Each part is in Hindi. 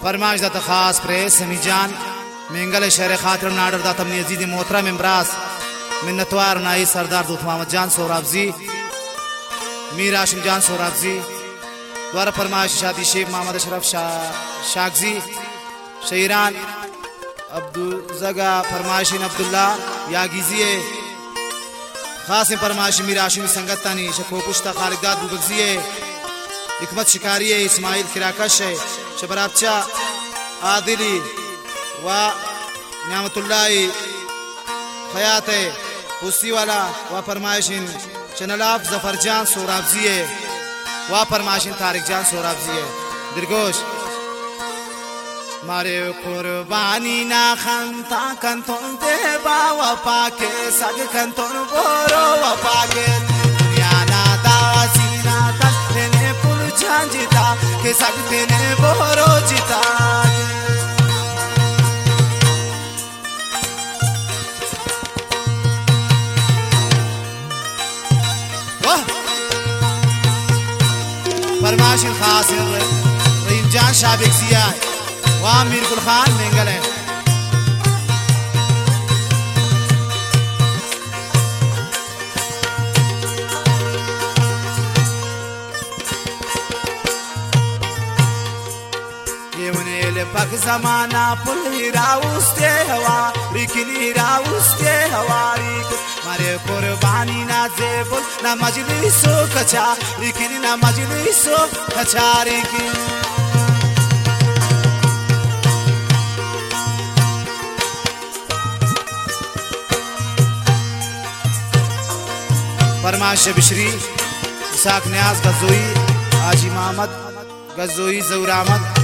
फरमाइश दाता खास प्रेस समी जान मेंगल शहर खातिर नाडर दाता अपनी अजीज मोहतरम इमराज मिन्नतवार नाई सरदार दूत मोहम्मद जान सोहराबजी मीर हाशिम जान सोहराबजी द्वारा फरमाइश शादी शेख मोहम्मद अशरफ शागजी शहीरान अब्दुल जगा फरमाइशिन अब्दुल्ला यागिजिए खास फरमाइश मीर हाशिम संगतानी शको पुश्ता खालिदात बुगजिए हिकमत शिकारिये इस्माइल किराकश शबराबचा आदिली व न्यामतुल्लाई खयात पुस्ती वाला व फरमाइशिन चनलाफ जफरजान सोहराबजिए व फरमाइशिन तारिक जान सोहराबजिए दिलगोश मारे कुर्बानी ना खंता कंतों ते बावपा के सग कंतों बोरो वपा के दुनिया ना दासीना तक ने पुल झांजिता के सग ने बोरो जिता फरमाइश खास रहीम जान शाबिक सिया वामीर गुल खान मेंगल है ये मुनेल पक जमाना पुल हीरा उसके हवा लेकिन हीरा उसके हवारी मारे कुर्बानी ना जेबुल ना मजलिसो कचा लेकिन ना मजलिसो कचारी की फरमाइश बिशरी इसाक न्याज गजोई आजी मोहम्मद गजोई जहूर अहमद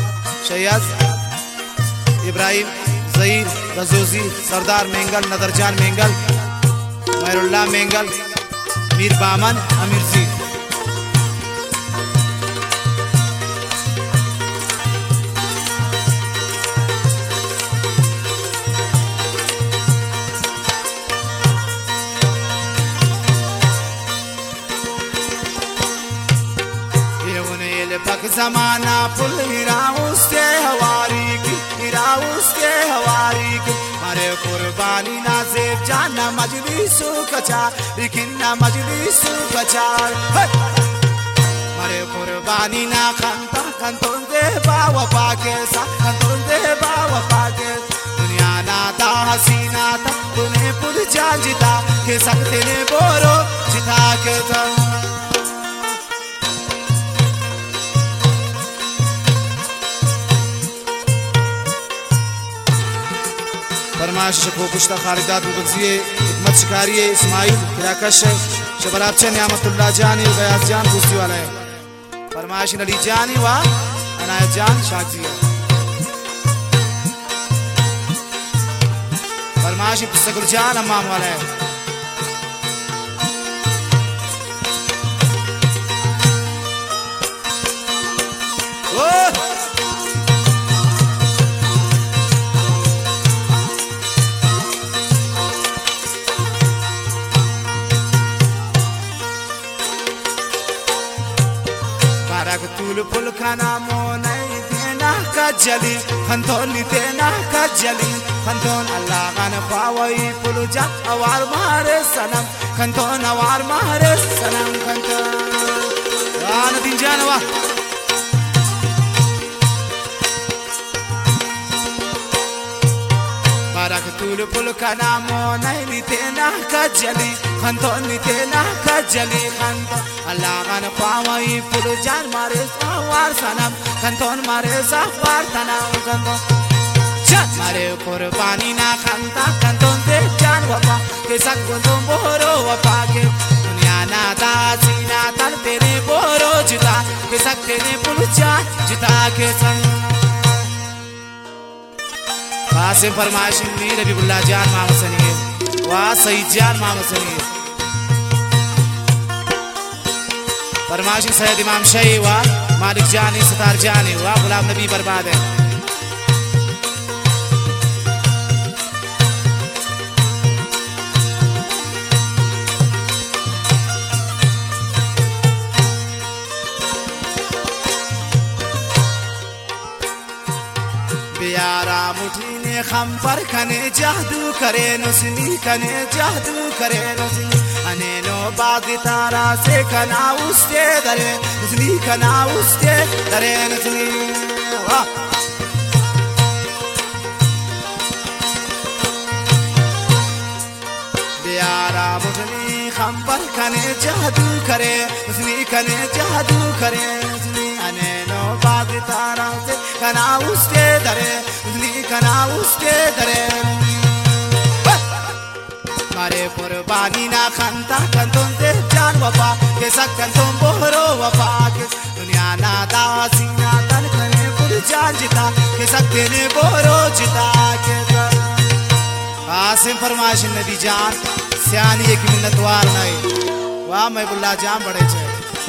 शैयद इब्राहिम जहीर गजोजी सरदार मेंगल नदरजान मेंगल महरुल्ला मेंगल मीर बामन अमीर जी जमाना पुल हीरा उसके हवारी की मारे कुर्बानी ना जेब जाना मजलिसो कचा लेकिन ना मजलिसो कचा मारे कुर्बानी ना खंता कंतों दे बावपा के सा कंतों दे बावपा के दुनिया ना ता हसीना तक तूने पुल जिता के सकते ने बोरो जिता के था फरमाइश शको पुश्ता खालिदात बुगजिए हिकमत शिकारिये इस्माइल किराकश शबराबचा न्यामतुल्ला जानी गयास जान पुस्ती वाला है फरमाइश अली जानी व अनायत जान शागजी फरमाइश सकुर जान अम्माम वाला है तूल पुल खाना मोनई देना कजली खंतोनी देना कजली खंतोन अल्लाह खान ख्वावई पुल जा अवार मारे सनम खंतोन अवार मारे सनम खंतोन आन दिन जानवा बारक तूल पुल खाना मोनई देना कजली खंतोनी देना कजली खंतोन अल्लाह खान ख्वावई पुल जान मारे सवार सनम खंतोन मारे सवार तनाव खंतोन चल मारे कुर्बानी ना खंता खंतोन दे जान वफा के सक तुम बोरो वफा के दुनिया ना दासी ना तल तेरे बोरो जिता के सक तेरे पुल जान जिता के संग कासिम फरमाइश मीर हबीबुल्लाह जान मोहम्मद सनी वा सईद जान मोहम्मद सनी फरमाइश सैयद इमाम शाही व मालिक जानी सतार जानी व गुलाम नबी बर्बाद है खम पर खने जादू करे नुसनी कने जादू करे नुसनी अने नो बाग तारा से कना उसके दरे नुसनी कना उसके दरे नुसनी वाह यारा मुझनी खम पर खने जादू करे उसनी कने जादू करे उसनी अने नो बाग तारा से कना उसके दरे उसनी कना उसके दरे मारे कुर्बानी ना खंता कंतों से जान वफा के सकन तुम बोरो वफा के दुनिया ना दासी ना तन खने पुर जान जिता के सकते ने बोरो जिता के आसिम फरमाइश नदी जान सियानी एक मिन्नतवार नहीं वाह मैं बुल्ला जाम बड़े छे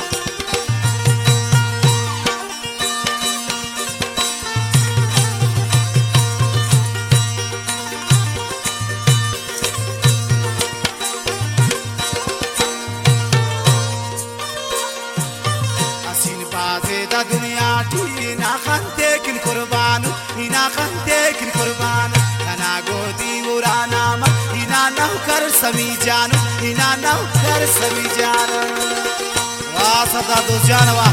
असीन बाजे दा दुनिया टी ना खंते किन कुर्बान इना खंते किन कुर्बान कना गोदी उराना मा इना नौकर समी जानो इना नौकर समी जानो वाह सदा दो जानवा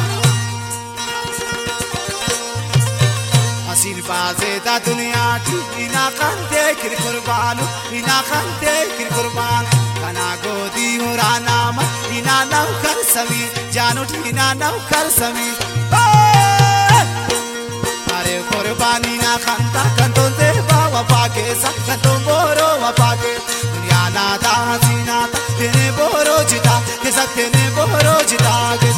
हसीन बाजे दा दुनिया टी इना खंते किन कुर्बान इना खंते किन कुर्बान कना गोदी उराना मा इना नौकर समी जानो इना नौकर समी अरे कुर्बानी ना खंता कंतों से बावा पाके सकतों बोरो वपाके दुनिया ना दासी ना तेने बोरो जिता के सकते ने बोरो जिता के